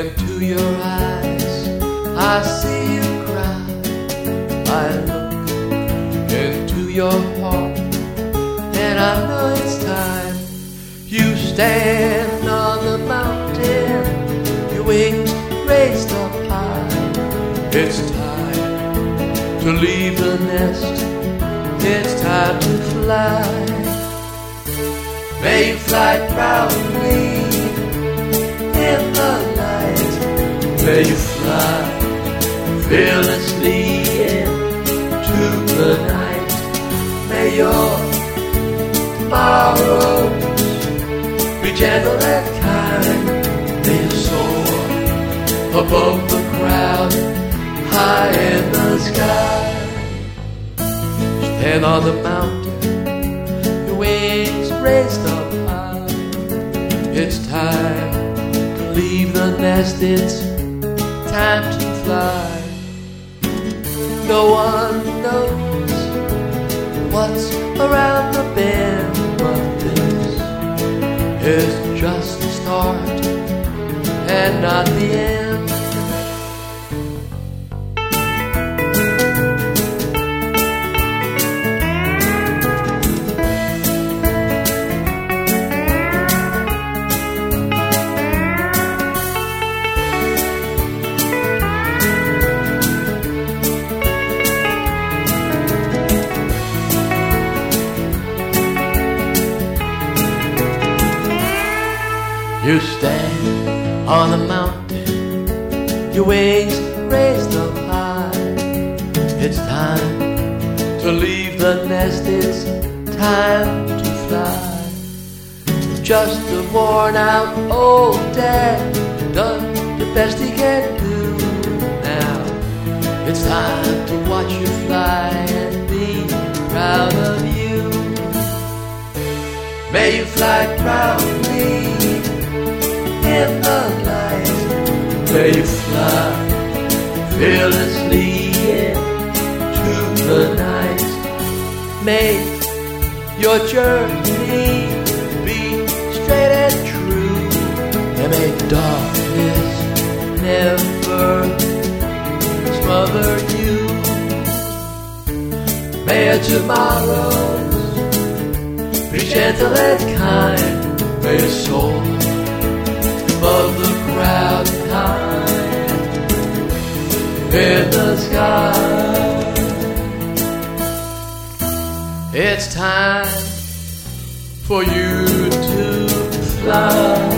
into your eyes, I see you cry. I look into your heart, and I know it's time. You stand on the mountain, your wings raised up high. It's time to leave the nest, it's time to fly. May you fly proudly in the light. May you fly fearlessly into the night. May your tomorrows be gentle and kind. May you soar above the crowd, high in the sky. Stand on the mountain, your wings raised up high. It's time to leave the nest, it's time to fly. No one knows what's around the bend, but this is just the start and not the end. You stand on the mountain, your wings raised up high. It's time to leave the nest, it's time to fly. Just a worn out old dad done the best he can do. Now it's time to watch you fly and be proud of you. May you fly proudly in the light. May you fly fearlessly into the night. May your journey be straight and true, and may darkness never smother you. May your tomorrows be gentle and kind. May your soul above the crowd high in the sky. It's time for you to fly.